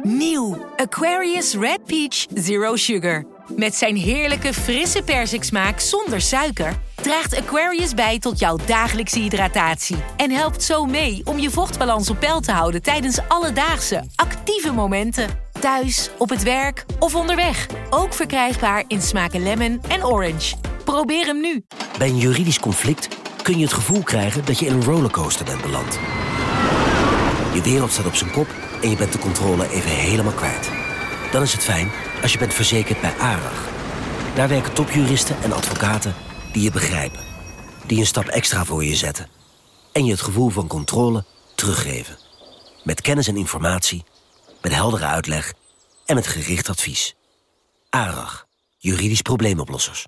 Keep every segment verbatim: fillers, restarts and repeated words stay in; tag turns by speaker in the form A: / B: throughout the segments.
A: Nieuw Aquarius Red Peach Zero Sugar. Met zijn heerlijke frisse persiksmaak zonder suiker draagt Aquarius bij tot jouw dagelijkse hydratatie. En helpt zo mee om je vochtbalans op peil te houden tijdens alledaagse, actieve momenten. Thuis, op het werk of onderweg. Ook verkrijgbaar in smaken lemon en orange. Probeer hem nu.
B: Bij een juridisch conflict kun je het gevoel krijgen dat je in een rollercoaster bent beland. Je wereld staat op zijn kop en je bent de controle even helemaal kwijt. Dan is het fijn als je bent verzekerd bij ARAG. Daar werken topjuristen en advocaten die je begrijpen. Die een stap extra voor je zetten. En je het gevoel van controle teruggeven. Met kennis en informatie, met heldere uitleg en met gericht advies. ARAG, juridisch probleemoplossers.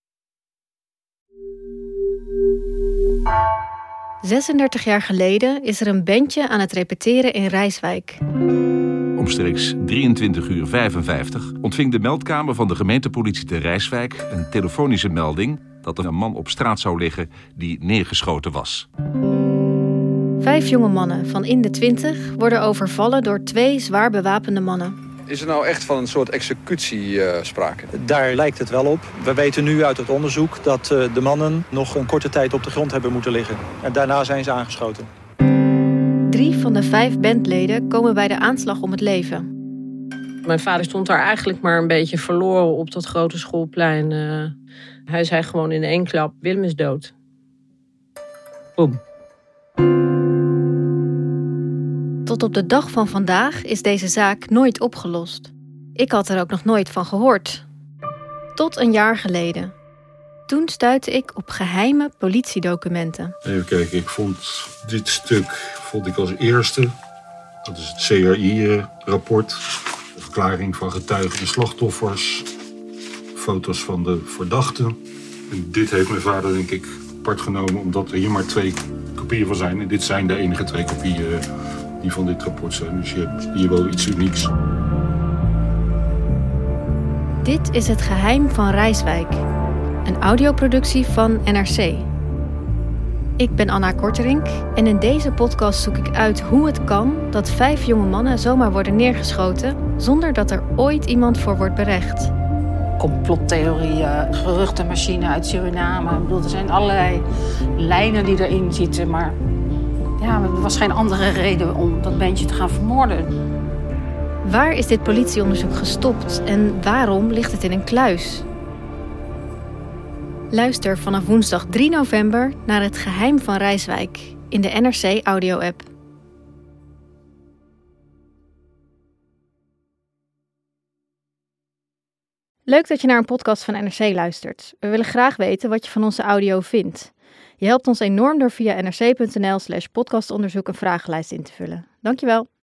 C: zesendertig jaar geleden is er een bandje aan het repeteren in Rijswijk.
D: Omstreeks drieëntwintig uur vijfenvijftig ontving de meldkamer van de gemeentepolitie te Rijswijk een telefonische melding dat er een man op straat zou liggen die neergeschoten was.
C: Vijf jonge mannen van in de twintig worden overvallen door twee zwaar bewapende mannen.
E: Is er nou echt van een soort executie uh, sprake?
F: Daar lijkt het wel op. We weten nu uit het onderzoek dat uh, de mannen nog een korte tijd op de grond hebben moeten liggen. En daarna zijn ze aangeschoten.
C: Drie van de vijf bandleden komen bij de aanslag om het leven.
G: Mijn vader stond daar eigenlijk maar een beetje verloren op dat grote schoolplein. Uh, hij zei gewoon in één klap, Willem is dood. Boem.
C: Tot op de dag van vandaag is deze zaak nooit opgelost. Ik had er ook nog nooit van gehoord. Tot een jaar geleden. Toen stuitte ik op geheime politiedocumenten.
H: Even kijken, ik vond dit stuk vond ik als eerste. Dat is het C R I-rapport. De verklaring van getuigen en slachtoffers. Foto's van de verdachten. En dit heeft mijn vader denk ik apart genomen omdat er hier maar twee kopieën van zijn. En dit zijn de enige twee kopieën die van dit rapport zijn. Dus je hebt hier wel iets unieks.
C: Dit is Het Geheim van Rijswijk. Een audioproductie van N R C. Ik ben Anna Korterink en in deze podcast zoek ik uit hoe het kan dat vijf jonge mannen zomaar worden neergeschoten zonder dat er ooit iemand voor wordt berecht.
I: Complottheorieën, geruchtenmachine uit Suriname. Ik bedoel, er zijn allerlei lijnen die erin zitten, maar ja, er was geen andere reden om dat bandje te gaan vermoorden.
C: Waar is dit politieonderzoek gestopt en waarom ligt het in een kluis? Luister vanaf woensdag drie november naar Het Geheim van Rijswijk in de N R C audio-app. Leuk dat je naar een podcast van N R C luistert. We willen graag weten wat je van onze audio vindt. Je helpt ons enorm door via nrc.nl slash podcastonderzoek een vragenlijst in te vullen. Dankjewel.